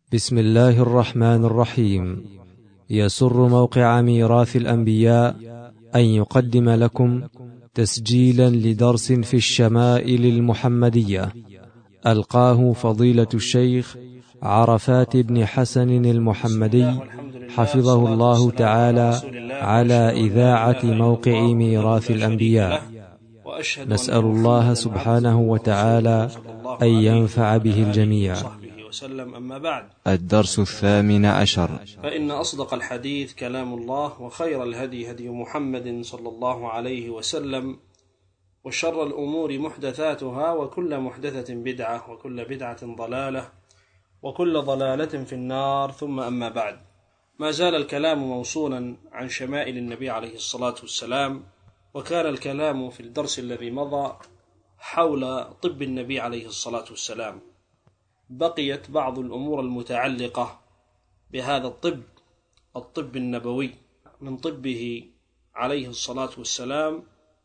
بسم الله الرحمن الرحيم. يسر موقع ميراث الأنبياء أن يقدم لكم تسجيلا لدرس في الشمائل المحمدية ألقاه فضيلة الشيخ عرفات بن حسن المحمدي حفظه الله تعالى على إذاعة موقع ميراث الأنبياء. نسأل الله سبحانه وتعالى أن ينفع به الجميع. وسلم. أما بعد، الدرس 18. فإن أصدق الحديث كلام الله، وخير الهدي هدي محمد صلى الله عليه وسلم، وشر الأمور محدثاتها، وكل محدثة بدعة، وكل بدعة ضلالة، وكل ضلالة في النار. ثم أما بعد، ما زال الكلام موصولا عن شمائل النبي عليه الصلاة والسلام، وكان الكلام في الدرس الذي مضى حول طب النبي عليه الصلاة والسلام. بقيت بعض الأمور المتعلقة بهذا الطب النبوي. من طبه عليه الصلاة والسلام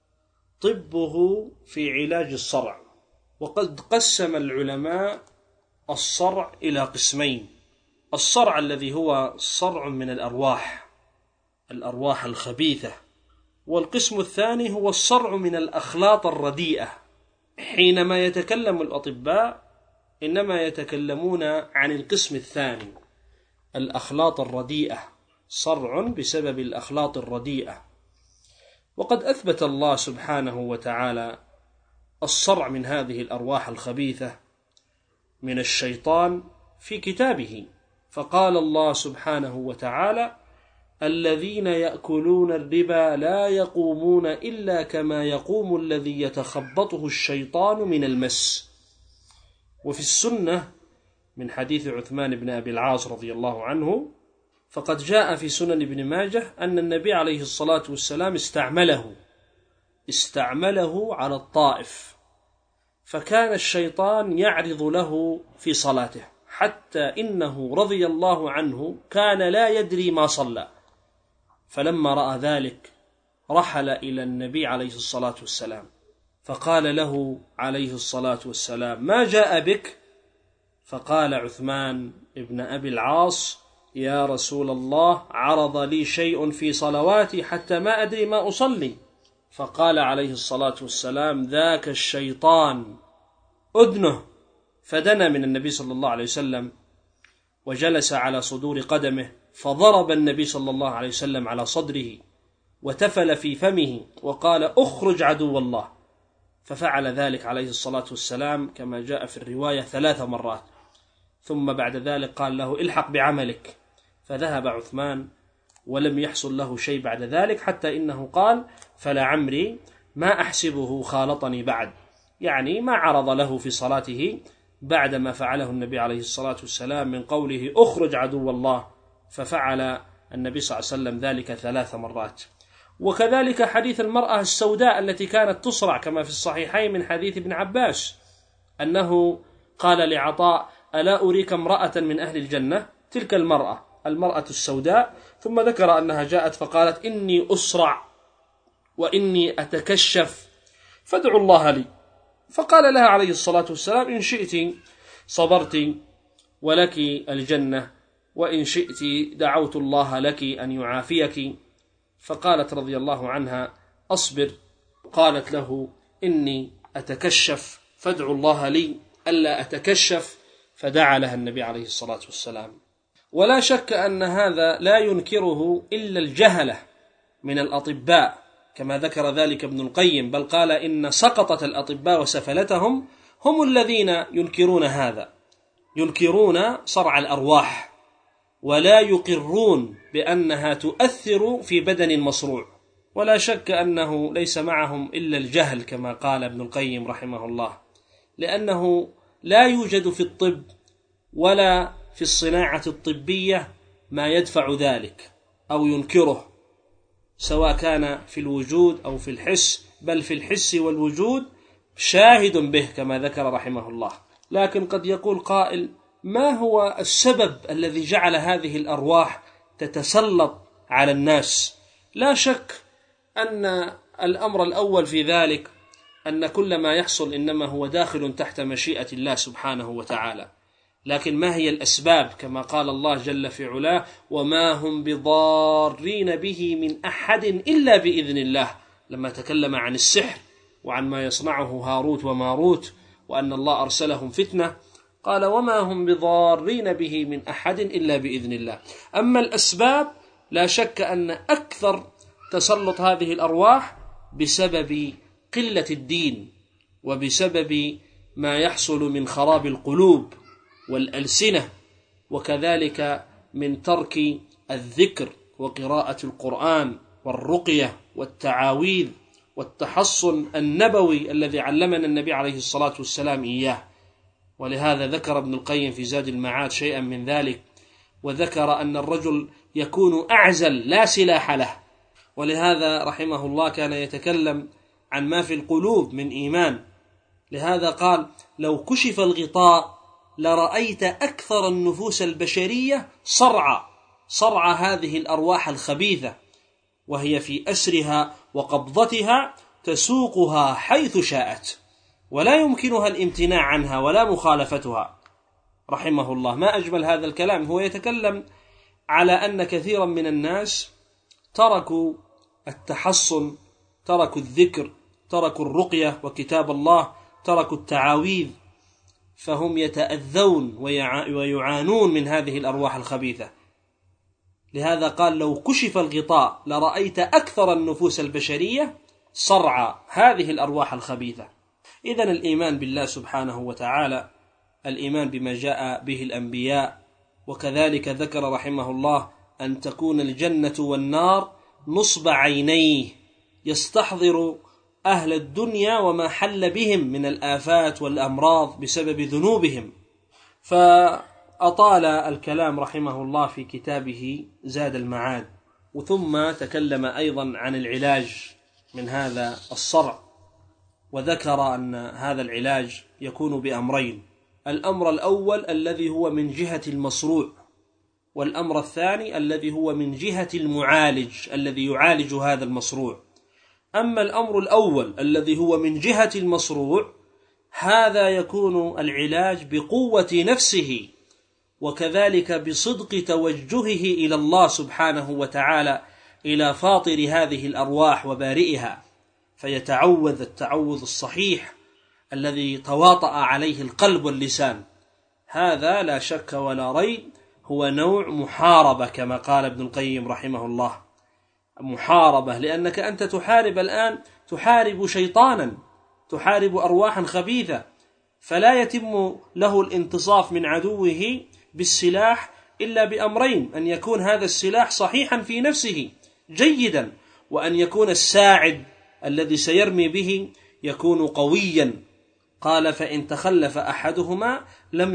طبه في علاج الصرع، وقد قسم العلماء الصرع إلى قسمين: الصرع الذي هو صرع من الأرواح الخبيثة، والقسم الثاني هو الصرع من الأخلاط الرديئة. حينما يتكلم الأطباء إنما يتكلمون عن القسم الثاني، الأخلاط الرديئة، صرع بسبب الأخلاط الرديئة. وقد أثبت الله سبحانه وتعالى الصرع من هذه الأرواح الخبيثة من الشيطان في كتابه، فقال الله سبحانه وتعالى: الذين يأكلون الربا لا يقومون إلا كما يقوم الذي يتخبطه الشيطان من المس. وفي السنة من حديث عثمان بن أبي العاص رضي الله عنه، فقد جاء في سنن ابن ماجه أن النبي عليه الصلاة والسلام استعمله على الطائف، فكان الشيطان يعرض له في صلاته، حتى إنه رضي الله عنه كان لا يدري ما صلى. فلما رأى ذلك رحل إلى النبي عليه الصلاة والسلام، فقال له عليه الصلاة والسلام: ما جاء بك؟ فقال عثمان ابن أبي العاص: يا رسول الله، عرض لي شيء في صلواتي حتى ما أدري ما أصلي. فقال عليه الصلاة والسلام: ذاك الشيطان، أدنه. فدنا من النبي صلى الله عليه وسلم وجلس على صدور قدمه، فضرب النبي صلى الله عليه وسلم على صدره وتفل في فمه وقال: أخرج عدو الله. ففعل ذلك عليه الصلاة والسلام كما جاء في الرواية 3 مرات، ثم بعد ذلك قال له: الحق بعملك. فذهب عثمان ولم يحصل له شيء بعد ذلك، حتى إنه قال: فلا عمري ما أحسبه خالطني بعد، يعني ما عرض له في صلاته بعد ما فعله النبي عليه الصلاة والسلام من قوله: أخرج عدو الله. ففعل النبي صلى الله عليه وسلم ذلك 3 مرات. وكذلك حديث المرأة السوداء التي كانت تصرع كما في الصحيحين من حديث ابن عباس، أنه قال لعطاء: ألا أريك امرأة من أهل الجنة؟ تلك المرأة السوداء. ثم ذكر أنها جاءت فقالت: إني أسرع وإني أتكشف فادعوا الله لي. فقال لها عليه الصلاة والسلام: إن شئت صبرت ولك الجنة، وإن شئت دعوت الله لك أن يعافيك. فقالت رضي الله عنها: أصبر. قالت له: إني أتكشف فادعوا الله لي ألا أتكشف. فدعا لها النبي عليه الصلاة والسلام. ولا شك أن هذا لا ينكره إلا الجهلة من الأطباء، كما ذكر ذلك ابن القيم، بل قال: إن سقطة الأطباء وسفلتهم هم الذين ينكرون هذا، ينكرون صرع الأرواح، ولا يقرون بأنها تؤثر في بدن المصروع. ولا شك أنه ليس معهم إلا الجهل، كما قال ابن القيم رحمه الله، لأنه لا يوجد في الطب ولا في الصناعة الطبية ما يدفع ذلك أو ينكره، سواء كان في الوجود أو في الحس، بل في الحس والوجود شاهد به كما ذكر رحمه الله. لكن قد يقول قائل: ما هو السبب الذي جعل هذه الأرواح تتسلط على الناس؟ لا شك أن الأمر الأول في ذلك أن كل ما يحصل إنما هو داخل تحت مشيئة الله سبحانه وتعالى، لكن ما هي الأسباب؟ كما قال الله جل في علاه: وما هم بضارين به من أحد إلا بإذن الله، لما تكلم عن السحر وعن ما يصنعه هاروت وماروت وأن الله أرسلهم فتنة، قال: وما هم بضارين به من أحد إلا بإذن الله. أما الأسباب لا شك أن أكثر تسلط هذه الأرواح بسبب قلة الدين، وبسبب ما يحصل من خراب القلوب والألسنة، وكذلك من ترك الذكر وقراءة القرآن والرقية والتعاويذ والتحصن النبوي الذي علمنا النبي عليه الصلاة والسلام إياه. ولهذا ذكر ابن القيم في زاد المعاد شيئا من ذلك، وذكر أن الرجل يكون أعزل لا سلاح له، ولهذا رحمه الله كان يتكلم عن ما في القلوب من إيمان. لهذا قال: لو كشف الغطاء لرأيت أكثر النفوس البشرية صرع هذه الأرواح الخبيثة، وهي في أسرها وقبضتها تسوقها حيث شاءت، ولا يمكنها الامتناع عنها ولا مخالفتها. رحمه الله، ما أجمل هذا الكلام. هو يتكلم على أن كثيرا من الناس تركوا التحصن، تركوا الذكر، تركوا الرقية وكتاب الله، تركوا التعاويذ، فهم يتأذون ويعانون من هذه الأرواح الخبيثة. لهذا قال: لو كشف الغطاء لرأيت أكثر النفوس البشرية صرع هذه الأرواح الخبيثة. إذن الإيمان بالله سبحانه وتعالى، الإيمان بما جاء به الأنبياء، وكذلك ذكر رحمه الله أن تكون الجنة والنار نصب عينيه، يستحضر أهل الدنيا وما حل بهم من الآفات والأمراض بسبب ذنوبهم. فأطال الكلام رحمه الله في كتابه زاد المعاد، ثم تكلم أيضا عن العلاج من هذا الصرع، وذكر أن هذا العلاج يكون بأمرين: الأمر الأول الذي هو من جهة المصروع، والأمر الثاني الذي هو من جهة المعالج الذي يعالج هذا المصروع. أما الأمر الأول الذي هو من جهة المصروع، هذا يكون العلاج بقوة نفسه، وكذلك بصدق توجهه إلى الله سبحانه وتعالى، إلى فاطر هذه الأرواح وبارئها، فيتعوذ التعوذ الصحيح الذي تواطأ عليه القلب واللسان. هذا لا شك ولا ريب هو نوع محاربة، كما قال ابن القيم رحمه الله، محاربة، لأنك أنت تحارب الآن، تحارب شيطانا، تحارب أرواحا خبيثة، فلا يتم له الانتصاف من عدوه بالسلاح إلا بأمرين: أن يكون هذا السلاح صحيحا في نفسه جيدا، وأن يكون الساعد الذي سيرمي به يكون قويا. قال: فإن تخلف أحدهما لم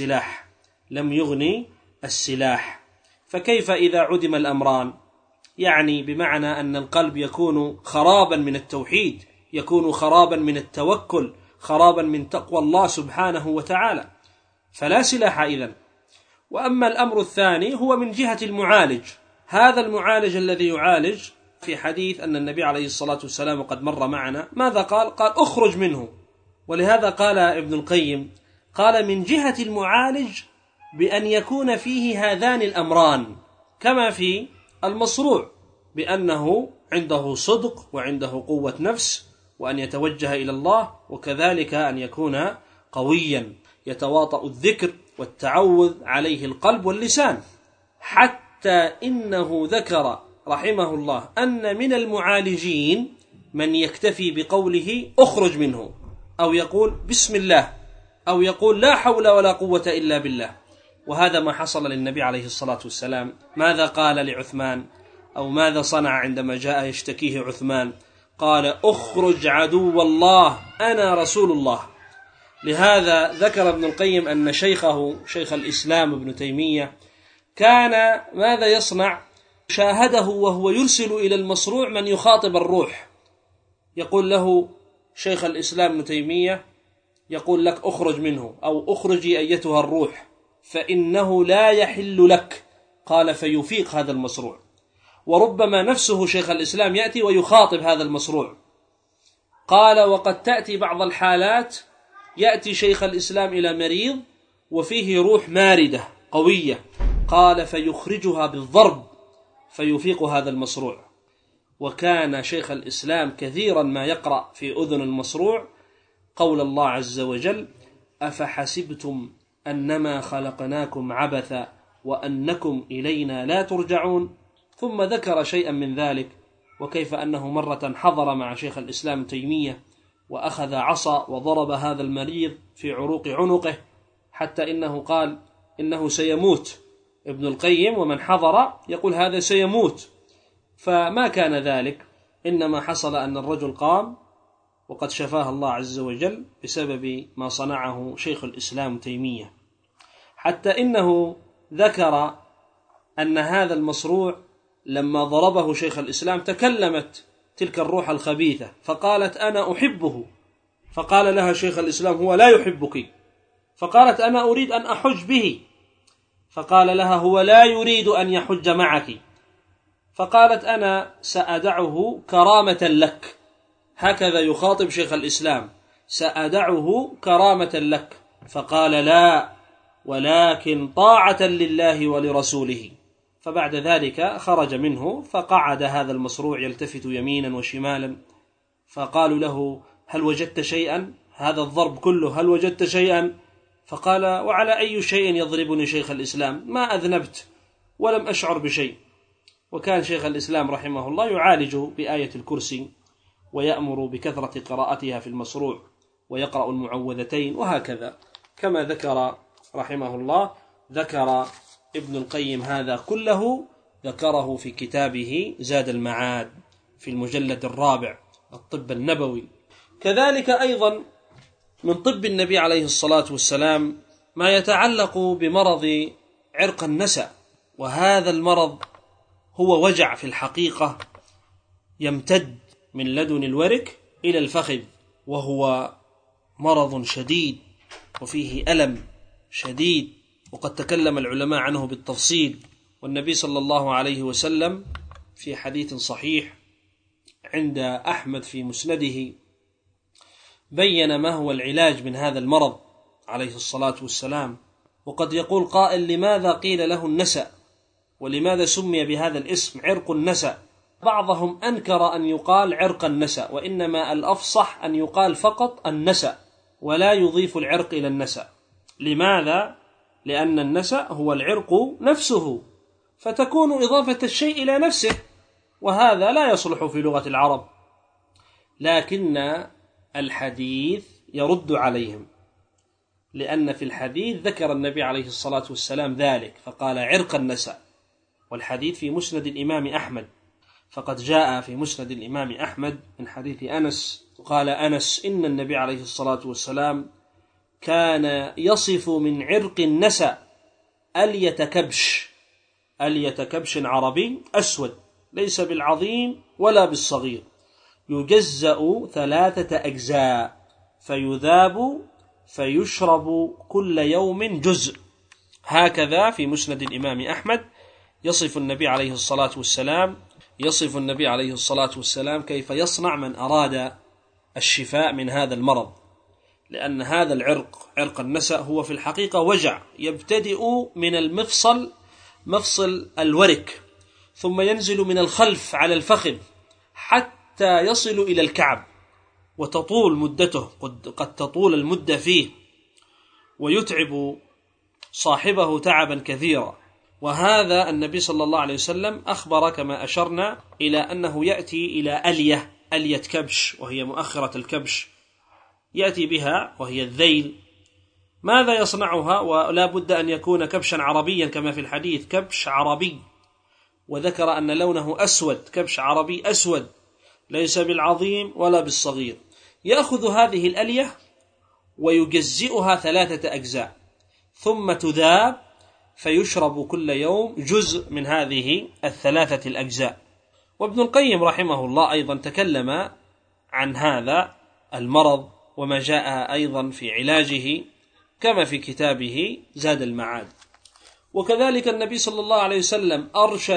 يغني السلاح. فكيف إذا عدم الأمران؟ يعني بمعنى أن القلب يكون خرابا من التوحيد، يكون خرابا من التوكل، خرابا من تقوى الله سبحانه وتعالى، فلا سلاح إذن. وأما الأمر الثاني هو من جهة المعالج. هذا المعالج الذي يعالج، في حديث أن النبي عليه الصلاة والسلام قد مر معنا، ماذا قال؟ قال: أخرج منه. ولهذا قال ابن القيم، قال: من جهة المعالج بأن يكون فيه هذان الأمران، كما في المصروع، بأنه عنده صدق وعنده قوة نفس، وأن يتوجه إلى الله، وكذلك أن يكون قويا يتواطأ الذكر والتعوذ عليه القلب واللسان. حتى إنه ذكر رحمه الله أن من المعالجين من يكتفي بقوله أخرج منه، أو يقول بسم الله، أو يقول لا حول ولا قوة إلا بالله. وهذا ما حصل للنبي عليه الصلاة والسلام. ماذا قال لعثمان، أو ماذا صنع عندما جاء يشتكيه عثمان؟ قال: أخرج عدو الله، أنا رسول الله. لهذا ذكر ابن القيم أن شيخه شيخ الإسلام ابن تيمية كان ماذا يصنع؟ شاهده وهو يرسل إلى المصروع من يخاطب الروح، يقول له شيخ الإسلام ابن تيمية يقول لك أخرج منه، أو أخرجي أيتها الروح فإنه لا يحل لك. قال: فيفيق هذا المصروع. وربما نفسه شيخ الإسلام يأتي ويخاطب هذا المصروع. قال: وقد تأتي بعض الحالات، يأتي شيخ الإسلام إلى مريض وفيه روح ماردة قوية، قال فيخرجها بالضرب فيفيق هذا المصروع. وكان شيخ الإسلام كثيرا ما يقرأ في أذن المصروع قول الله عز وجل: أفحسبتم أنما خلقناكم عبثا وأنكم إلينا لا ترجعون. ثم ذكر شيئا من ذلك، وكيف أنه مرة حضر مع شيخ الإسلام تيمية وأخذ عصا وضرب هذا المريض في عروق عنقه حتى إنه قال إنه سيموت. ابن القيم ومن حضر يقول هذا سيموت، فما كان ذلك، إنما حصل أن الرجل قام وقد شفاه الله عز وجل بسبب ما صنعه شيخ الإسلام تيمية. حتى إنه ذكر أن هذا المصروع لما ضربه شيخ الإسلام تكلمت تلك الروح الخبيثة فقالت: أنا أحبه. فقال لها شيخ الإسلام: هو لا يحبك. فقالت: أنا أريد أن أحج به. فقال لها: هو لا يريد أن يحج معك. فقالت: أنا سأدعه كرامة لك. هكذا يخاطب شيخ الإسلام: سأدعه كرامة لك. فقال: لا، ولكن طاعة لله ولرسوله. فبعد ذلك خرج منه، فقعد هذا المصروع يلتفت يمينا وشمالا، فقالوا له: هل وجدت شيئا؟ هذا الضرب كله هل وجدت شيئا؟ فقال: وعلى أي شيء يضربني شيخ الإسلام؟ ما أذنبت ولم أشعر بشيء. وكان شيخ الإسلام رحمه الله يعالج بآية الكرسي ويأمر بكثرة قراءتها في المصروع ويقرأ المعوذتين وهكذا، كما ذكر رحمه الله. ذكر ابن القيم هذا كله، ذكره في كتابه زاد المعاد في المجلد 4 الطب النبوي. كذلك أيضا من طب النبي عليه الصلاة والسلام ما يتعلق بمرض عرق النسا، وهذا المرض هو وجع في الحقيقة يمتد من لدن الورك إلى الفخذ، وهو مرض شديد وفيه ألم شديد، وقد تكلم العلماء عنه بالتفصيل. والنبي صلى الله عليه وسلم في حديث صحيح عند أحمد في مسنده بين ما هو العلاج من هذا المرض عليه الصلاة والسلام. وقد يقول قائل: لماذا قيل له النسأ؟ ولماذا سمي بهذا الاسم عرق النسأ؟ بعضهم أنكر أن يقال عرق النسأ، وإنما الأفصح أن يقال فقط النسأ ولا يضيف العرق إلى النسأ. لماذا؟ لأن النسأ هو العرق نفسه، فتكون إضافة الشيء إلى نفسه، وهذا لا يصلح في لغة العرب. لكن الحديث يرد عليهم، لأن في الحديث ذكر النبي عليه الصلاة والسلام ذلك فقال عرق النسأ. والحديث في مسند الإمام أحمد، فقد جاء في مسند الإمام أحمد من حديث أنس قال أنس: إن النبي عليه الصلاة والسلام كان يصف من عرق النسأ ألية كبش عربي أسود ليس بالعظيم ولا بالصغير، يجزأ 3 أجزاء، فيذاب فيشرب كل يوم جزء. هكذا في مسند الإمام أحمد يصف النبي عليه الصلاة والسلام كيف يصنع من أراد الشفاء من هذا المرض. لأن هذا عرق النسأ هو في الحقيقة وجع يبتدئ من مفصل الورك، ثم ينزل من الخلف على الفخذ حتى يصل إلى الكعب، وتطول مدته، قد تطول المدة فيه، ويتعب صاحبه تعبا كثيرا. وهذا النبي صلى الله عليه وسلم أخبر كما أشرنا إلى أنه يأتي إلى ألية كبش، وهي مؤخرة الكبش يأتي بها وهي الذيل. ماذا يصنعها؟ ولا بد أن يكون كبشا عربيا كما في الحديث، كبش عربي، وذكر أن لونه أسود، كبش عربي أسود ليس بالعظيم ولا بالصغير. يأخذ هذه الألية ويجزئها 3 أجزاء، ثم تذاب فيشرب كل يوم جزء من هذه 3 الأجزاء. وابن القيم رحمه الله أيضا تكلم عن هذا المرض وما جاء أيضا في علاجه كما في كتابه زاد المعاد. وكذلك النبي صلى الله عليه وسلم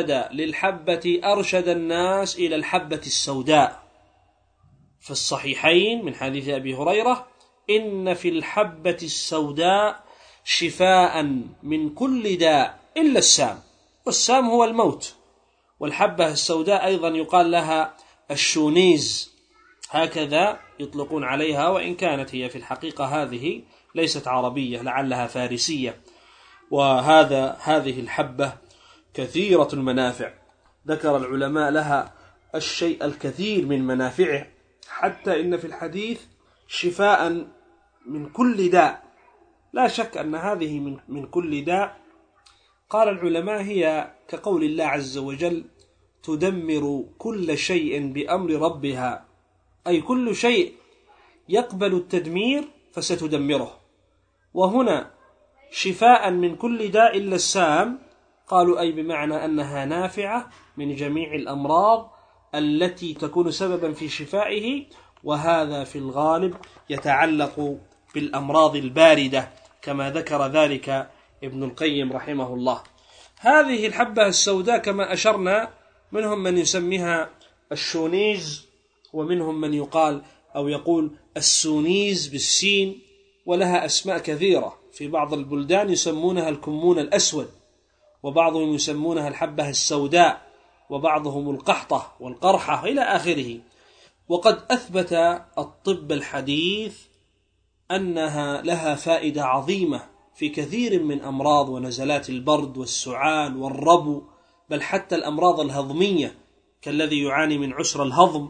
أرشد الناس إلى الحبة السوداء في الصحيحين من حديث أبي هريرة: إن في الحبة السوداء شفاء من كل داء إلا السام، والسام هو الموت. والحبة السوداء أيضا يقال لها الشونيز، هكذا يطلقون عليها، وإن كانت هي في الحقيقة هذه ليست عربية، لعلها فارسية. هذه الحبة كثيرة المنافع، ذكر العلماء لها الشيء الكثير من منافعه، حتى إن في الحديث شفاء من كل داء. لا شك أن هذه من كل داء، قال العلماء هي كقول الله عز وجل: تدمر كل شيء بأمر ربها، أي كل شيء يقبل التدمير فستدمره. وهنا شفاء من كل داء إلا السام، قالوا أي بمعنى أنها نافعة من جميع الأمراض التي تكون سببا في شفائه، وهذا في الغالب يتعلق بالأمراض الباردة كما ذكر ذلك ابن القيم رحمه الله. هذه الحبة السوداء كما أشرنا منهم من يسميها الشونيز، ومنهم من يقول السونيز بالسين، ولها أسماء كثيرة. في بعض البلدان يسمونها الكمون الأسود، وبعضهم يسمونها الحبة السوداء، وبعضهم القحطة والقرحة إلى آخره. وقد أثبت الطب الحديث أنها لها فائدة عظيمة في كثير من أمراض ونزلات البرد والسعال والربو، بل حتى الأمراض الهضمية كالذي يعاني من عسر الهضم.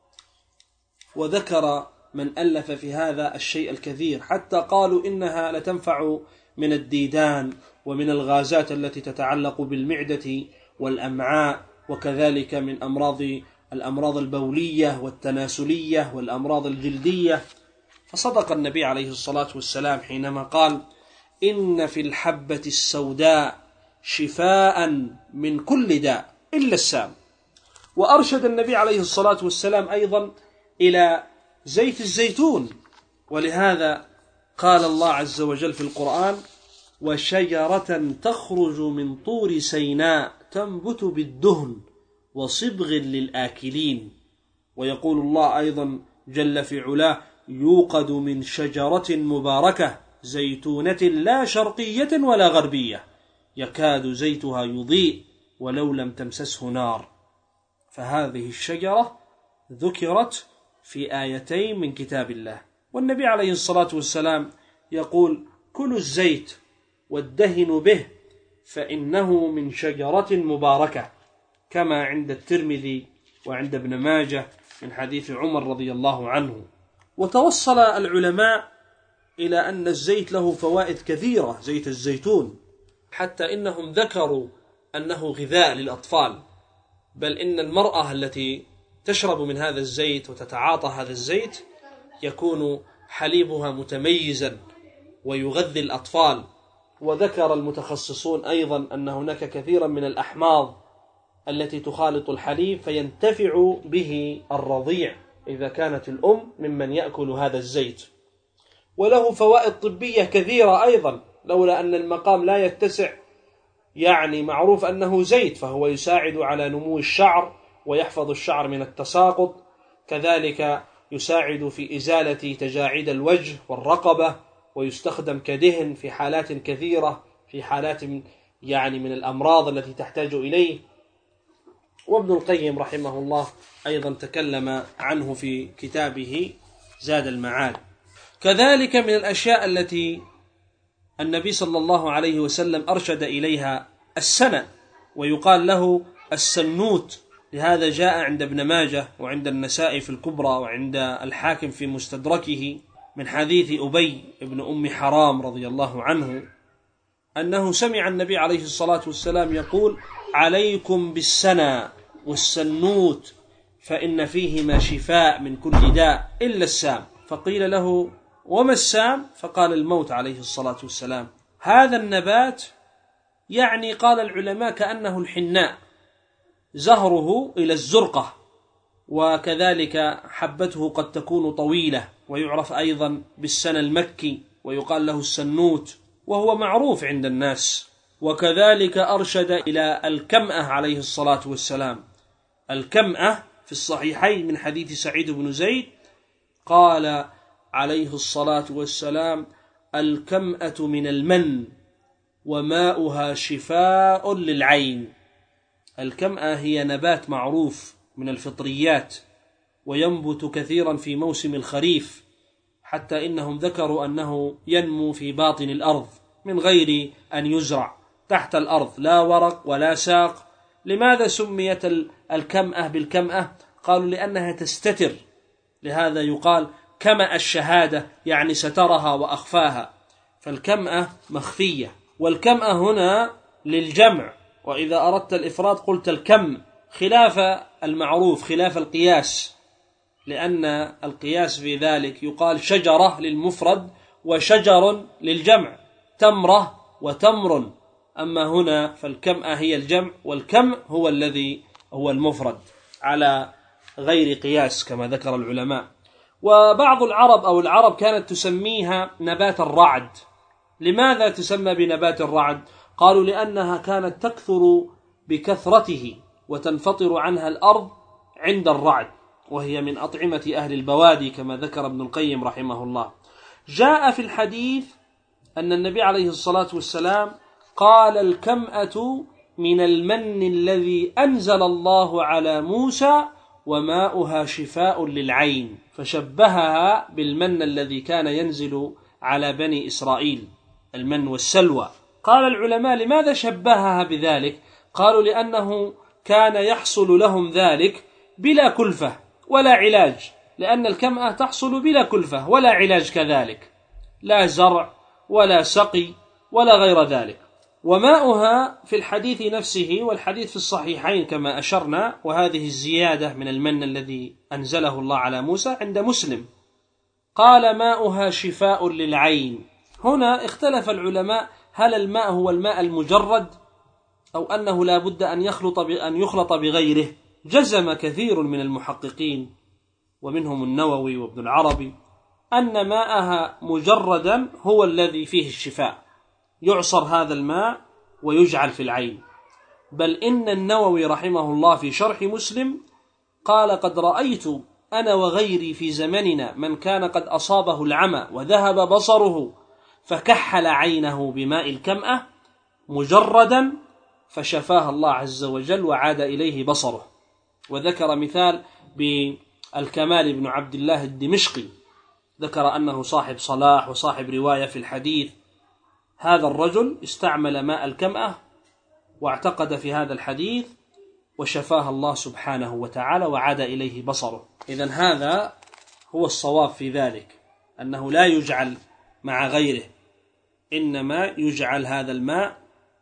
وذكر من ألف في هذا الشيء الكثير، حتى قالوا إنها لتنفع من الديدان ومن الغازات التي تتعلق بالمعدة والأمعاء، وكذلك من الأمراض البولية والتناسلية والأمراض الجلدية. فصدق النبي عليه الصلاة والسلام حينما قال: إن في الحبة السوداء شفاء من كل داء إلا السام. وأرشد النبي عليه الصلاة والسلام أيضا إلى زيت الزيتون، ولهذا قال الله عز وجل في القرآن: وشجرة تخرج من طور سيناء تنبت بالدهن وصبغ للآكلين. ويقول الله أيضا جل في علاه: يوقد من شجرة مباركة زيتونة لا شرقية ولا غربية يكاد زيتها يضيء ولو لم تمسسه نار. فهذه الشجرة ذكرت في آيتين من كتاب الله. والنبي عليه الصلاة والسلام يقول: كلوا الزيت وادهنوا به فإنه من شجرة مباركة، كما عند الترمذي وعند ابن ماجه من حديث عمر رضي الله عنه. وتوصل العلماء إلى أن الزيت له فوائد كثيرة، زيت الزيتون، حتى إنهم ذكروا أنه غذاء للأطفال، بل إن المرأة التي تشرب من هذا الزيت وتتعاطى هذا الزيت يكون حليبها متميزا ويغذي الأطفال. وذكر المتخصصون أيضا أن هناك كثيرا من الأحماض التي تخالط الحليب فينتفع به الرضيع إذا كانت الأم ممن يأكل هذا الزيت. وله فوائد طبية كثيرة أيضا، لولا أن المقام لا يتسع. يعني معروف أنه زيت، فهو يساعد على نمو الشعر ويحفظ الشعر من التساقط، كذلك يساعد في إزالة تجاعيد الوجه والرقبة، ويستخدم كدهن في حالات كثيرة، في حالات من الأمراض التي تحتاج إليه. وابن القيم رحمه الله أيضا تكلم عنه في كتابه زاد المعاد. كذلك من الأشياء التي النبي صلى الله عليه وسلم أرشد إليها السنة، ويقال له السنوت، لهذا جاء عند ابن ماجه وعند النسائي في الكبرى وعند الحاكم في مستدركه من حديث أبي بن أم حرام رضي الله عنه أنه سمع النبي عليه الصلاة والسلام يقول: عليكم بالسنة والسنوت فإن فيهما شفاء من كل داء إلا السام. فقيل له: وما السام؟ فقال: الموت عليه الصلاة والسلام. هذا النبات قال العلماء كأنه الحناء، زهره إلى الزرقة، وكذلك حبته قد تكون طويلة، ويعرف أيضا بالسنة المكي، ويقال له السنوت، وهو معروف عند الناس. وكذلك أرشد إلى الكمأة عليه الصلاة والسلام. الكمأة في الصحيحين من حديث سعيد بن زيد قال عليه الصلاة والسلام: الكمأة من المن وماؤها شفاء للعين. الكمأة هي نبات معروف من الفطريات، وينبت كثيرا في موسم الخريف، حتى إنهم ذكروا أنه ينمو في باطن الأرض من غير أن يزرع تحت الأرض، لا ورق ولا ساق. لماذا سميت الكمأة بالكمأة؟ قالوا لأنها تستتر، لهذا يقال كمأ الشهادة، يعني سترها وأخفاها، فالكمأة مخفية. والكمأة هنا للجمع، وإذا أردت الإفراد قلت الكم، خلاف المعروف، خلاف القياس، لأن القياس في ذلك يقال شجرة للمفرد وشجر للجمع، تمرة وتمر. أما هنا فالكمأة هي الجمع، والكم هو الذي هو المفرد على غير قياس كما ذكر العلماء. وبعض العرب كانت تسميها نبات الرعد. لماذا تسمى بنبات الرعد؟ قالوا لأنها كانت تكثر بكثرته وتنفطر عنها الأرض عند الرعد، وهي من أطعمة أهل البوادي كما ذكر ابن القيم رحمه الله. جاء في الحديث أن النبي عليه الصلاة والسلام قال الكمأة من المن الذي أنزل الله على موسى وماؤها شفاء للعين، فشبهها بالمن الذي كان ينزل على بني إسرائيل، المن والسلوى. قال العلماء لماذا شبهها بذلك؟ قالوا لأنه كان يحصل لهم ذلك بلا كلفة ولا علاج، لأن الكمأة تحصل بلا كلفة ولا علاج كذلك، لا زرع ولا سقي ولا غير ذلك. وماؤها في الحديث نفسه، والحديث في الصحيحين كما أشرنا، وهذه الزيادة من المن الذي أنزله الله على موسى عند مسلم، قال ماؤها شفاء للعين. هنا اختلف العلماء هل الماء هو الماء المجرد أو أنه لا بد أن يخلط بغيره. جزم كثير من المحققين ومنهم النووي وابن العربي أن ماءها مجردا هو الذي فيه الشفاء، يعصر هذا الماء ويجعل في العين. بل إن النووي رحمه الله في شرح مسلم قال قد رأيت أنا وغيري في زمننا من كان قد أصابه العمى وذهب بصره فكحل عينه بماء الكمأة مجردا فشفاه الله عز وجل وعاد إليه بصره. وذكر مثال بالكمال بن عبد الله الدمشقي، ذكر أنه صاحب صلاح وصاحب رواية في الحديث. هذا الرجل استعمل ماء الكمأة واعتقد في هذا الحديث وشفاه الله سبحانه وتعالى وعاد إليه بصره. إذن هذا هو الصواب في ذلك، أنه لا يجعل مع غيره، إنما يجعل هذا الماء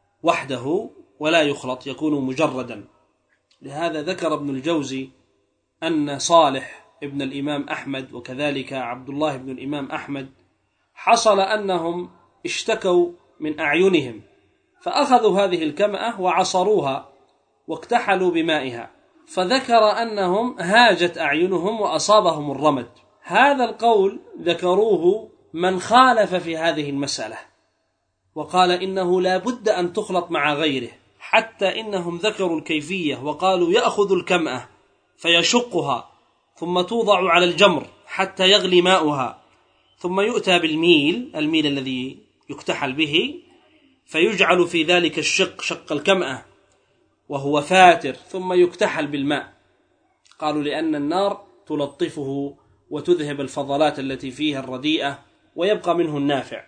وحده ولا يخلط، يكون مجردا. لهذا ذكر ابن الجوزي أن صالح ابن الإمام أحمد وكذلك عبد الله بن الإمام أحمد حصل أنهم اشتكوا من أعينهم، فأخذوا هذه الكمأة وعصروها واكتحلوا بمائها، فذكر أنهم هاجت أعينهم وأصابهم الرمد. هذا القول ذكروه من خالف في هذه المسألة وقال إنه لا بد أن تخلط مع غيره، حتى إنهم ذكروا الكيفية وقالوا يأخذ الكمأة فيشقها ثم توضع على الجمر حتى يغلي ماؤها، ثم يؤتى بالميل، الميل الذي يكتحل به، فيجعل في ذلك الشق، شق الكمأة وهو فاتر، ثم يكتحل بالماء. قالوا لأن النار تلطفه وتذهب الفضلات التي فيها الرديئة ويبقى منه النافع.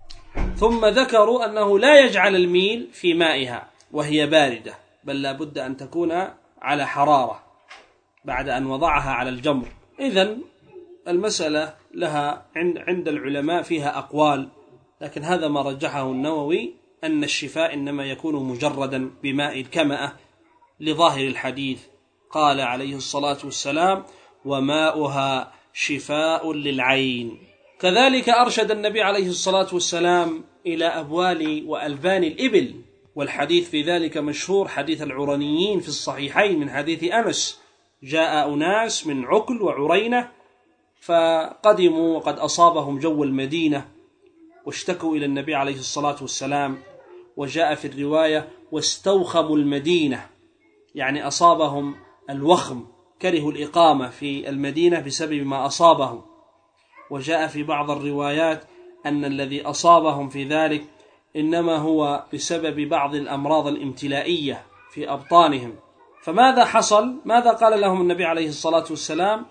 ثم ذكروا أنه لا يجعل الميل في مائها وهي باردة، بل لا بد أن تكون على حرارة بعد أن وضعها على الجمر. إذن المسألة لها عند العلماء فيها أقوال، لكن هذا ما رجحه النووي، أن الشفاء إنما يكون مجردا بماء الكمأة لظاهر الحديث. قال عليه الصلاة والسلام وماؤها شفاء للعين. كذلك أرشد النبي عليه الصلاة والسلام إلى أبوال وألبان الإبل، والحديث في ذلك مشهور، حديث العرنيين في الصحيحين من حديث أنس. جاء أناس من عكل وعرينة فقدموا وقد أصابهم جو المدينة واشتكوا إلى النبي عليه الصلاة والسلام، وجاء في الرواية واستوخموا المدينة، يعني أصابهم الوخم، كرهوا الإقامة في المدينة بسبب ما أصابهم. وجاء في بعض الروايات أن الذي أصابهم في ذلك إنما هو بسبب بعض الأمراض الامتلائية في أبطانهم. فماذا حصل؟ ماذا قال لهم النبي عليه الصلاة والسلام؟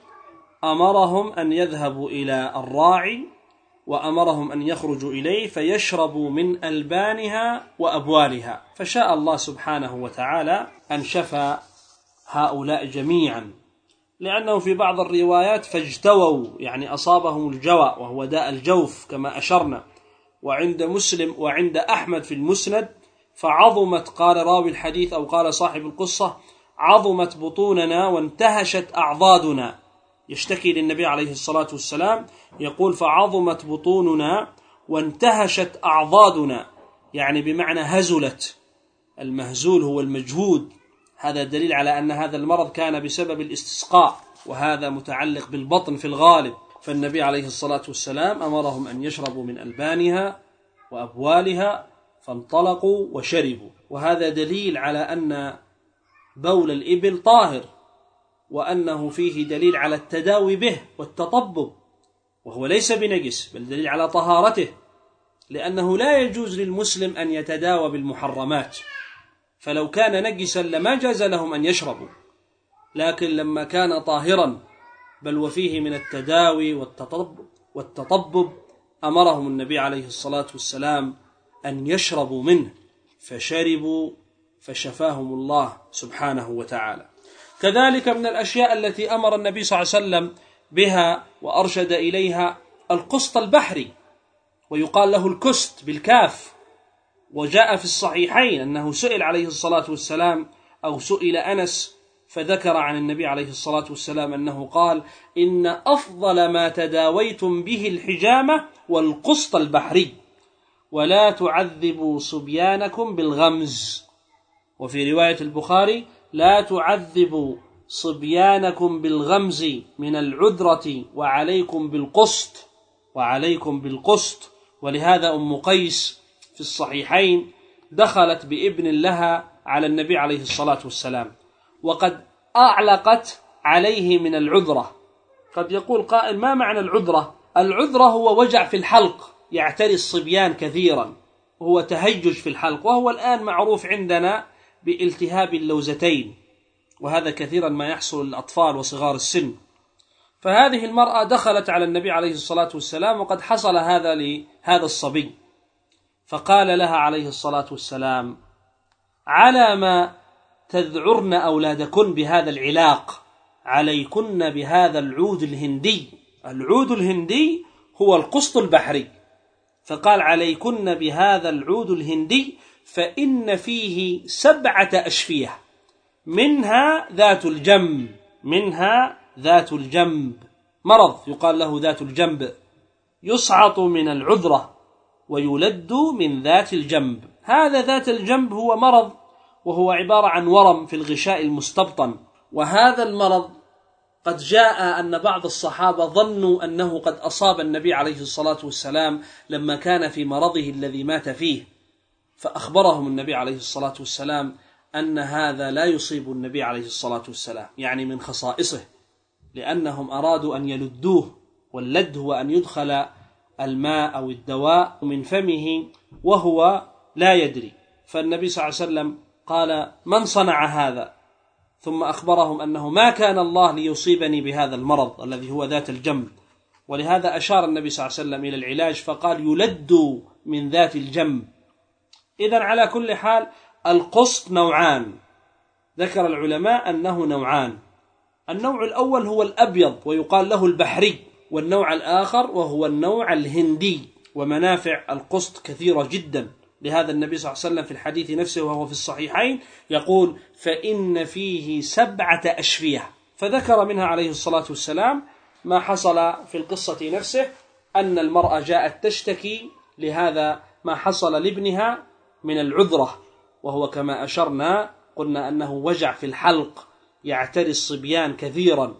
أمرهم أن يذهبوا إلى الراعي وأمرهم أن يخرجوا إليه فيشربوا من ألبانها وأبوالها، فشاء الله سبحانه وتعالى أن شفى هؤلاء جميعا، لأنه في بعض الروايات فاجتووا، يعني أصابهم الجوى وهو داء الجوف كما أشرنا، وعند مسلم وعند أحمد في المسند فعظمت، قال راوي الحديث أو قال صاحب القصة: عظمت بطوننا وانتهشت أعضادنا، يشتكي للنبي عليه الصلاة والسلام يقول: فعظمت بطوننا وانتهشت أعضادنا، يعني بمعنى هزلت. المهزول هو المجهود، هذا دليل على أن هذا المرض كان بسبب الاستسقاء، وهذا متعلق بالبطن في الغالب. فالنبي عليه الصلاة والسلام أمرهم أن يشربوا من ألبانها وأبوالها، فانطلقوا وشربوا. وهذا دليل على أن بول الإبل طاهر، وأنه فيه دليل على التداوي به والتطبب، وهو ليس بنجس بل دليل على طهارته، لأنه لا يجوز للمسلم أن يتداوى بالمحرمات، فلو كان نجسا لما جاز لهم أن يشربوا، لكن لما كان طاهرا بل وفيه من التداوي والتطبب أمرهم النبي عليه الصلاة والسلام أن يشربوا منه، فشربوا فشفاهم الله سبحانه وتعالى. كذلك من الأشياء التي أمر النبي صلى الله عليه وسلم بها وأرشد إليها القسط البحري، ويقال له الكست بالكاف. وجاء في الصحيحين أنه سئل عليه الصلاة والسلام، أو سئل أنس فذكر عن النبي عليه الصلاة والسلام أنه قال: إن أفضل ما تداويتم به الحجامة والقسط البحري، ولا تعذبوا صبيانكم بالغمز. وفي رواية البخاري: لا تعذبوا صبيانكم بالغمز من العذرة وعليكم بالقسط. ولهذا أم قيس في الصحيحين دخلت بابن لها على النبي عليه الصلاة والسلام وقد أعلقت عليه من العذرة. قد يقول قائل: ما معنى العذرة؟ العذرة هو وجع في الحلق يعتري الصبيان كثيرا، وهو تهيج في الحلق، وهو الآن معروف عندنا بالتهاب اللوزتين، وهذا كثيرا ما يحصل للأطفال وصغار السن. فهذه المرأة دخلت على النبي عليه الصلاة والسلام وقد حصل هذا لهذا الصبي، فقال لها عليه الصلاة والسلام: على ما تذعرن أولادكن بهذا العلاق، عليكن بهذا العود الهندي. العود الهندي هو القسط البحري، فقال: عليكن بهذا العود الهندي، فإن فيه 7 أشفية، منها ذات الجنب، مرض يقال له ذات الجنب، يصعط من العذرة ويلد من ذات الجنب. هذا ذات الجنب هو مرض، وهو عبارة عن ورم في الغشاء المستبطن. وهذا المرض قد جاء أن بعض الصحابة ظنوا أنه قد أصاب النبي عليه الصلاة والسلام لما كان في مرضه الذي مات فيه، فأخبرهم النبي عليه الصلاة والسلام أن هذا لا يصيب النبي عليه الصلاة والسلام، يعني من خصائصه، لأنهم أرادوا أن يلدوه، واللد هو أن يدخل الماء أو الدواء من فمه وهو لا يدري. فالنبي صلى الله عليه وسلم قال: من صنع هذا؟ ثم أخبرهم أنه ما كان الله ليصيبني بهذا المرض الذي هو ذات الجنب. ولهذا أشار النبي صلى الله عليه وسلم إلى العلاج فقال: يلد من ذات الجنب. إذن على كل حال القسط نوعان، ذكر العلماء أنه نوعان. النوع الأول هو الأبيض ويقال له البحري، والنوع الآخر وهو النوع الهندي. ومنافع القسط كثيرة جدا، لهذا النبي صلى الله عليه وسلم في الحديث نفسه وهو في الصحيحين يقول: فإن فيه 7 أشفية. فذكر منها عليه الصلاة والسلام ما حصل في القصة نفسه، أن المرأة جاءت تشتكي لهذا ما حصل لابنها من العذرة، وهو كما أشرنا قلنا أنه وجع في الحلق يعتري الصبيان كثيرا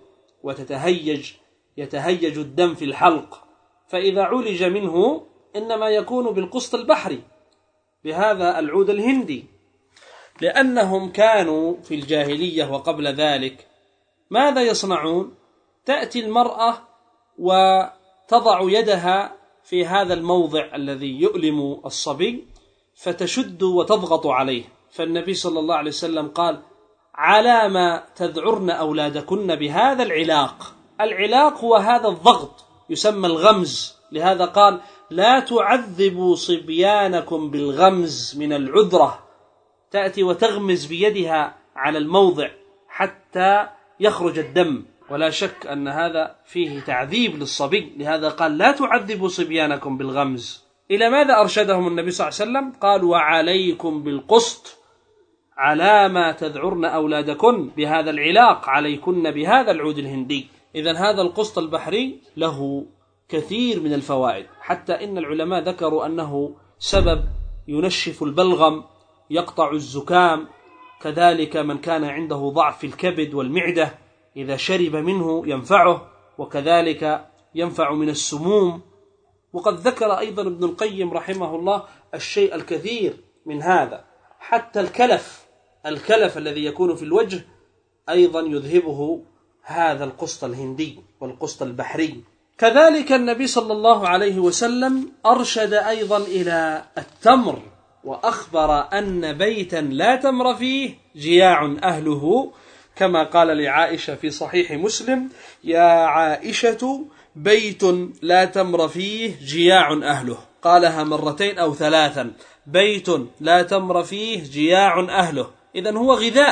يتهيج الدم في الحلق، فإذا عولج منه إنما يكون بالقسط البحري بهذا العود الهندي. لأنهم كانوا في الجاهلية وقبل ذلك ماذا يصنعون؟ تأتي المرأة وتضع يدها في هذا الموضع الذي يؤلم الصبي فتشد وتضغط عليه، فالنبي صلى الله عليه وسلم قال: على ما تذعرن أولادكن بهذا العلاق. العلاق هو هذا الضغط، يسمى الغمز، لهذا قال: لا تعذبوا صبيانكم بالغمز من العذرة، تأتي وتغمز بيدها على الموضع حتى يخرج الدم، ولا شك أن هذا فيه تعذيب للصبي، لهذا قال: لا تعذبوا صبيانكم بالغمز. إلى ماذا أرشدهم النبي صلى الله عليه وسلم؟ قال: وعليكم بالقسط، على ما تذعرن أولادكن بهذا العلاق، عليكن بهذا العود الهندي. إذن هذا القسط البحري له كثير من الفوائد، حتى إن العلماء ذكروا أنه سبب ينشف البلغم، يقطع الزكام، كذلك من كان عنده ضعف في الكبد والمعدة إذا شرب منه ينفعه، وكذلك ينفع من السموم. وقد ذكر أيضا ابن القيم رحمه الله الشيء الكثير من هذا، حتى الكلف الذي يكون في الوجه أيضا يذهبه هذا القسط الهندي والقسط البحري. كذلك النبي صلى الله عليه وسلم أرشد أيضا إلى التمر، وأخبر أن بيتا لا تمر فيه جياع أهله، كما قال لعائشة في صحيح مسلم: يا عائشة بيت لا تمر فيه جياع أهله. قالها مرتين أو ثلاثا: بيت لا تمر فيه جياع أهله. إذن هو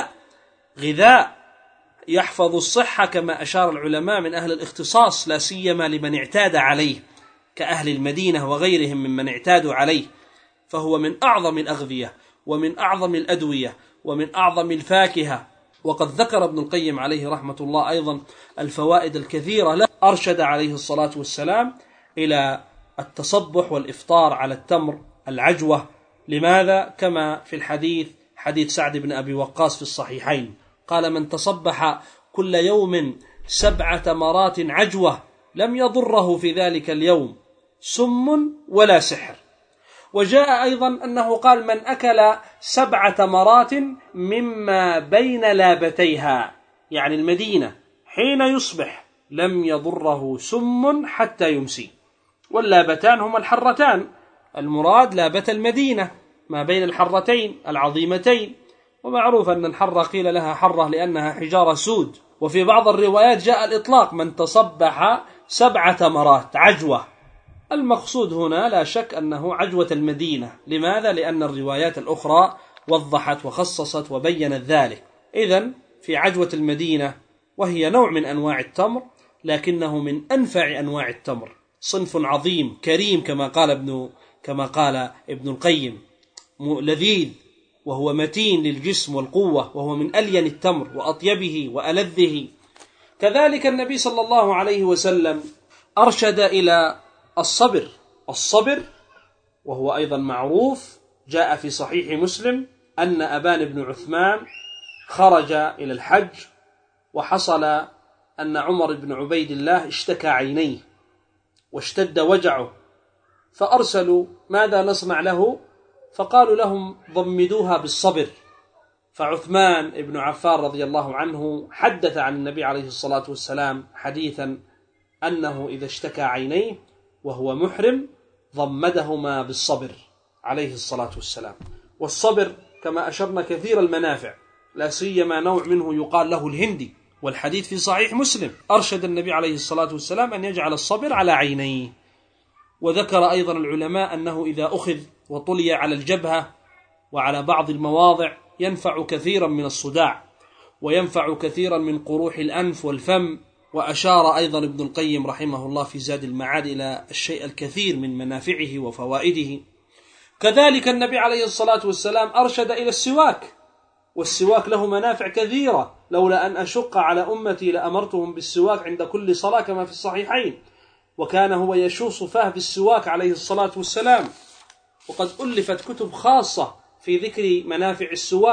غذاء يحفظ الصحة، كما أشار العلماء من أهل الاختصاص، لا سيما لمن اعتاد عليه كأهل المدينة وغيرهم ممن اعتادوا عليه، فهو من أعظم الأغذية ومن أعظم الأدوية ومن أعظم الفاكهة. وقد ذكر ابن القيم عليه رحمة الله أيضا الفوائد الكثيرة له. أرشد عليه الصلاة والسلام إلى التصبح والإفطار على التمر العجوة. لماذا؟ كما في الحديث، حديث سعد بن أبي وقاص في الصحيحين، قال: من تصبح كل يوم 7 تمرات عجوة لم يضره في ذلك اليوم سم ولا سحر. وجاء أيضا أنه قال: من أكل 7 تمرات مما بين لابتيها، يعني المدينة، حين يصبح لم يضره سم حتى يمسي. واللابتان هما الحرتان، المراد لابة المدينة ما بين الحرتين العظيمتين، ومعروف أن الحرة قيل لها حرة لأنها حجارة سود. وفي بعض الروايات جاء الإطلاق: من تصبح 7 تمرات عجوة. المقصود هنا لا شك أنه عجوة المدينة. لماذا؟ لأن الروايات الأخرى وضحت وخصصت وبينت ذلك. إذن في عجوة المدينة، وهي نوع من أنواع التمر، لكنه من أنفع أنواع التمر، صنف عظيم كريم، كما قال ابن القيم، لذيذ وهو متين للجسم والقوة، وهو من ألين التمر وأطيبه وألذه. كذلك النبي صلى الله عليه وسلم أرشد إلى الصبر، وهو أيضا معروف، جاء في صحيح مسلم أن أبان بن عثمان خرج إلى الحج، وحصل أن عمر بن عبيد الله اشتكى عينيه واشتد وجعه، فأرسلوا: ماذا نصنع له؟ فقالوا لهم: ضمدوها بالصبر. فعثمان بن عفان رضي الله عنه حدث عن النبي عليه الصلاة والسلام حديثا أنه إذا اشتكى عينيه وهو محرم ضمدهما بالصبر عليه الصلاة والسلام. والصبر كما أشرنا كثير المنافع، لا سيما نوع منه يقال له الهندي، والحديث في صحيح مسلم أرشد النبي عليه الصلاة والسلام أن يجعل الصبر على عينيه. وذكر أيضا العلماء أنه إذا أخذ وطلي على الجبهة وعلى بعض المواضع ينفع كثيرا من الصداع، وينفع كثيرا من قروح الأنف والفم. وأشار أيضا ابن القيم رحمه الله في زاد المعاد إلى الشيء الكثير من منافعه وفوائده. كذلك النبي عليه الصلاة والسلام أرشد إلى السواك، والسواك له منافع كثيرة، لولا أن أشق على أمتي لأمرتهم بالسواك عند كل صلاة كما في الصحيحين. وكان هو يشوص فاه بالسواك عليه الصلاة والسلام. وقد ألفت كتب خاصة في ذكر منافع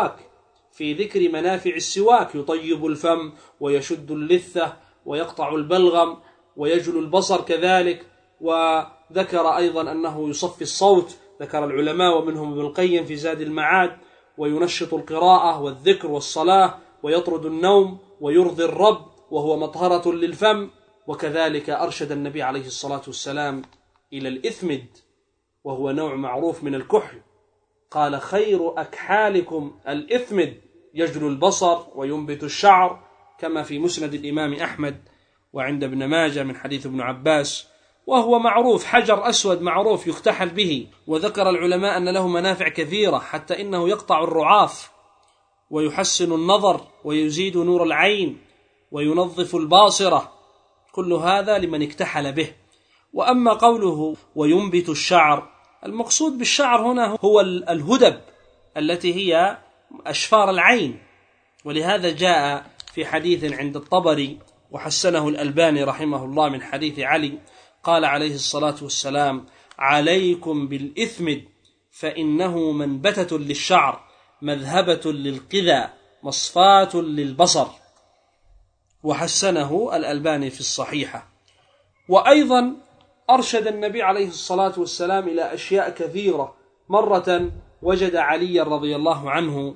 السواك، يطيب الفم ويشد اللثة ويقطع البلغم ويجل البصر كذلك. وذكر أيضا أنه يصفي الصوت، ذكر العلماء ومنهم ابن القيم في زاد المعاد، وينشط القراءة والذكر والصلاة، ويطرد النوم ويرضي الرب، وهو مطهرة للفم. وكذلك أرشد النبي عليه الصلاة والسلام إلى الإثمد وهو نوع معروف من الكحل، قال خير أكحالكم الإثمد يجلو البصر وينبت الشعر، كما في مسند الإمام أحمد وعند ابن ماجه من حديث ابن عباس، وهو معروف حجر أسود معروف يكتحل به. وذكر العلماء أن له منافع كثيرة، حتى إنه يقطع الرعاف ويحسن النظر ويزيد نور العين وينظف الباصرة، كل هذا لمن اكتحل به. وأما قوله وينبت الشعر، المقصود بالشعر هنا هو الهدب التي هي أشفار العين، ولهذا جاء في حديث عند الطبري وحسنه الألباني رحمه الله من حديث علي، قال عليه الصلاة والسلام عليكم بالإثمد فإنه منبتة للشعر مذهبة للقذى مصفاة للبصر، وحسنه الألباني في الصحيحة. وأيضا أرشد النبي عليه الصلاة والسلام إلى أشياء كثيرة. مرة وجد علي رضي الله عنه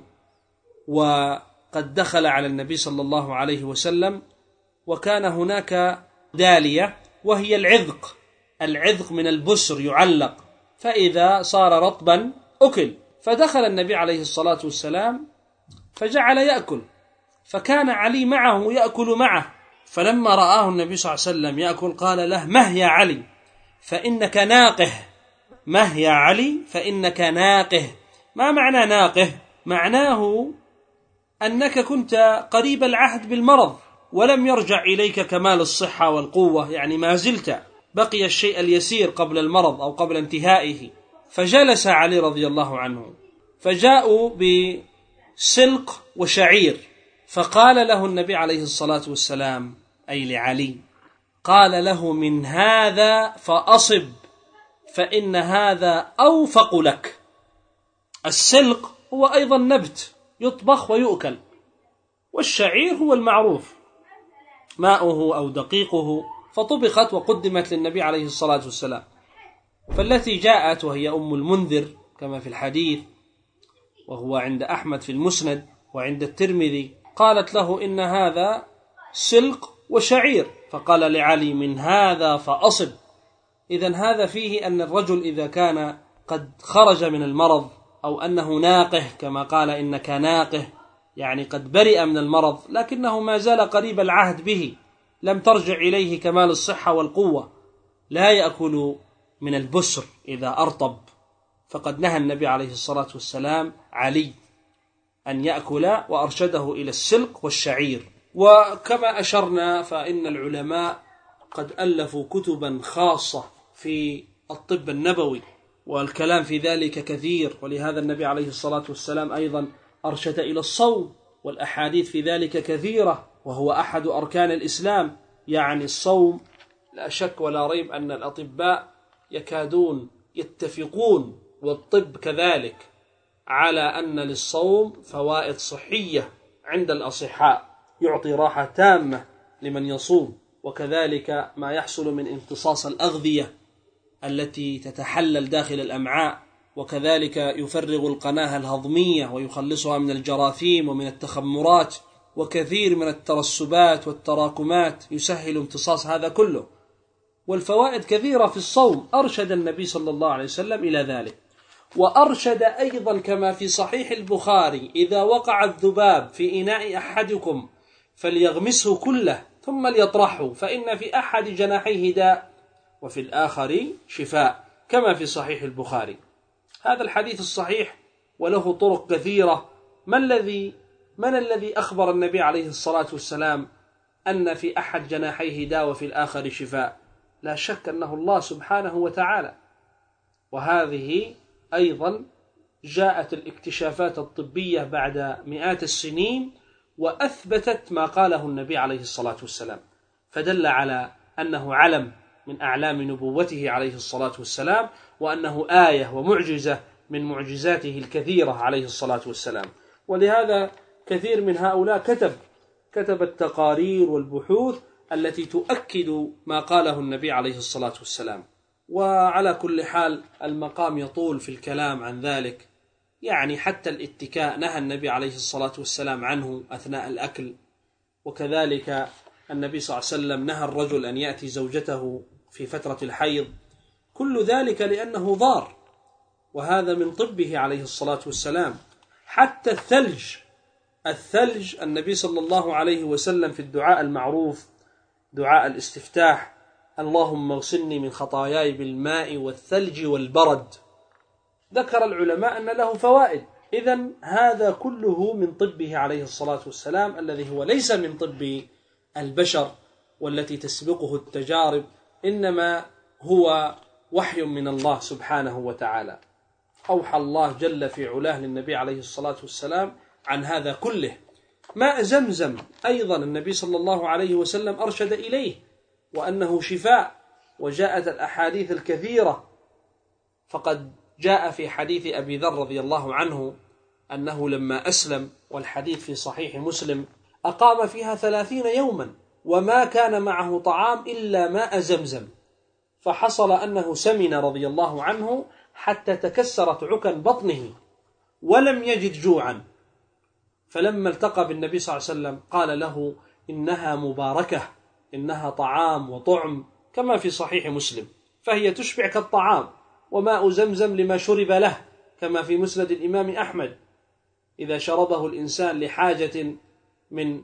وقد دخل على النبي صلى الله عليه وسلم، وكان هناك دالية وهي العذق من البسر يعلق، فإذا صار رطبا أكل، فدخل النبي عليه الصلاة والسلام فجعل يأكل، فكان علي معه يأكل معه، فلما رآه النبي صلى الله عليه وسلم يأكل قال له مه يا علي فإنك ناقه، مه يا علي فإنك ناقه. ما معنى ناقه؟ معناه أنك كنت قريب العهد بالمرض ولم يرجع إليك كمال الصحة والقوة، يعني ما زلت بقي الشيء اليسير قبل المرض أو قبل انتهائه. فجلس علي رضي الله عنه، فجاءوا بسلق وشعير، فقال له النبي عليه الصلاة والسلام أي لعلي، قال له من هذا فأصب فإن هذا أوفق لك. السلق هو أيضا نبت يطبخ ويؤكل، والشعير هو المعروف ماؤه أو دقيقه، فطبخت وقدمت للنبي عليه الصلاة والسلام. فالتي جاءت وهي أم المنذر كما في الحديث، وهو عند أحمد في المسند وعند الترمذي، قالت له إن هذا سلق وشعير، فقال لعلي من هذا فأصب. إذن هذا فيه أن الرجل إذا كان قد خرج من المرض أو أنه ناقه كما قال إنك ناقه، يعني قد برئ من المرض لكنه ما زال قريب العهد به، لم ترجع إليه كمال الصحة والقوة، لا يأكل من البسر إذا أرطب. فقد نهى النبي عليه الصلاة والسلام علي أن يأكل، وأرشده إلى السلق والشعير. وكما أشرنا فإن العلماء قد ألفوا كتبا خاصة في الطب النبوي، والكلام في ذلك كثير، ولهذا النبي عليه الصلاة والسلام أيضا أرشد إلى الصوم، والأحاديث في ذلك كثيرة، وهو أحد أركان الإسلام. يعني الصوم لا شك ولا ريب أن الأطباء يكادون يتفقون، والطب كذلك، على أن للصوم فوائد صحية عند الأصحاء، يعطي راحة تامة لمن يصوم، وكذلك ما يحصل من امتصاص الأغذية التي تتحلل داخل الأمعاء، وكذلك يفرغ القناة الهضمية ويخلصها من الجراثيم ومن التخمرات، وكثير من الترسبات والتراكمات يسهل امتصاص هذا كله. والفوائد كثيرة في الصوم، أرشد النبي صلى الله عليه وسلم إلى ذلك. وأرشد أيضا كما في صحيح البخاري إذا وقع الذباب في إناء أحدكم فليغمسه كله ثم ليطرحه، فإن في أحد جناحيه داء وفي الآخر شفاء، كما في صحيح البخاري. هذا الحديث الصحيح وله طرق كثيرة. من الذي أخبر النبي عليه الصلاة والسلام أن في أحد جناحيه داء وفي الآخر شفاء؟ لا شك أنه الله سبحانه وتعالى. وهذه أيضا جاءت الاكتشافات الطبية بعد مئات السنين وأثبتت ما قاله النبي عليه الصلاة والسلام، فدل على أنه علم من أعلام نبوته عليه الصلاة والسلام، وأنه آية ومعجزة من معجزاته الكثيرة عليه الصلاة والسلام. ولهذا كثير من هؤلاء كتب التقارير والبحوث التي تؤكد ما قاله النبي عليه الصلاة والسلام. وعلى كل حال المقام يطول في الكلام عن ذلك، يعني حتى الاتكاء نهى النبي عليه الصلاة والسلام عنه أثناء الأكل، وكذلك النبي صلى الله عليه وسلم نهى الرجل أن يأتي زوجته في فترة الحيض، كل ذلك لأنه ضار، وهذا من طبه عليه الصلاة والسلام. حتى الثلج النبي صلى الله عليه وسلم في الدعاء المعروف دعاء الاستفتاح: اللهم اغسلني من خطاياي بالماء والثلج والبرد، ذكر العلماء أن له فوائد. إذن هذا كله من طبه عليه الصلاة والسلام، الذي هو ليس من طب البشر والتي تسبقه التجارب، إنما هو وحي من الله سبحانه وتعالى. أوحى الله جل في علاه للنبي عليه الصلاة والسلام عن هذا كله. ماء زمزم أيضا النبي صلى الله عليه وسلم أرشد إليه وأنه شفاء، وجاءت الأحاديث الكثيرة، فقد جاء في حديث أبي ذر رضي الله عنه أنه لما أسلم، والحديث في صحيح مسلم، أقام فيها 30 يوما وما كان معه طعام إلا ماء زمزم، فحصل أنه سمن رضي الله عنه حتى تكسرت عكن بطنه ولم يجد جوعا، فلما التقى بالنبي صلى الله عليه وسلم قال له: إنها مباركة، إنها طعام وطعم، كما في صحيح مسلم، فهي تشبع كالطعام، وماء زمزم لما شرب له، كما في مسند الإمام أحمد، إذا شربه الإنسان لحاجة من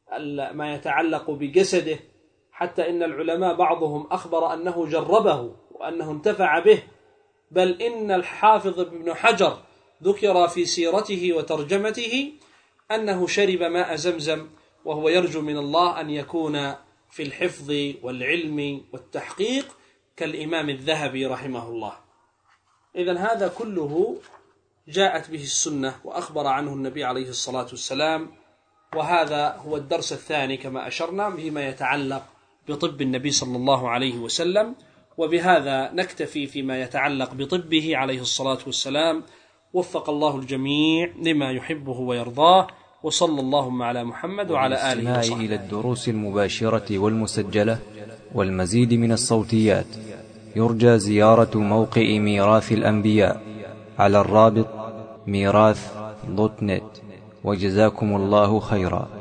ما يتعلق بجسده، حتى إن العلماء بعضهم أخبر أنه جربه وأنه انتفع به، بل إن الحافظ ابن حجر ذكر في سيرته وترجمته أنه شرب ماء زمزم وهو يرجو من الله أن يكون في الحفظ والعلم والتحقيق كالإمام الذهبي رحمه الله. إذن هذا كله جاءت به السنة وأخبر عنه النبي عليه الصلاة والسلام، وهذا هو الدرس الثاني كما أشرنا فيما يتعلق بطب النبي صلى الله عليه وسلم، وبهذا نكتفي فيما يتعلق بطبه عليه الصلاة والسلام. وفق الله الجميع لما يحبه ويرضاه، وصلى اللهم على محمد وعلى آله وصحبه. إلى الدروس المباشرة والمسجلة والمزيد من الصوتيات يرجى زيارة موقع ميراث الأنبياء على الرابط ميراث.net. وجزاكم الله خيرا.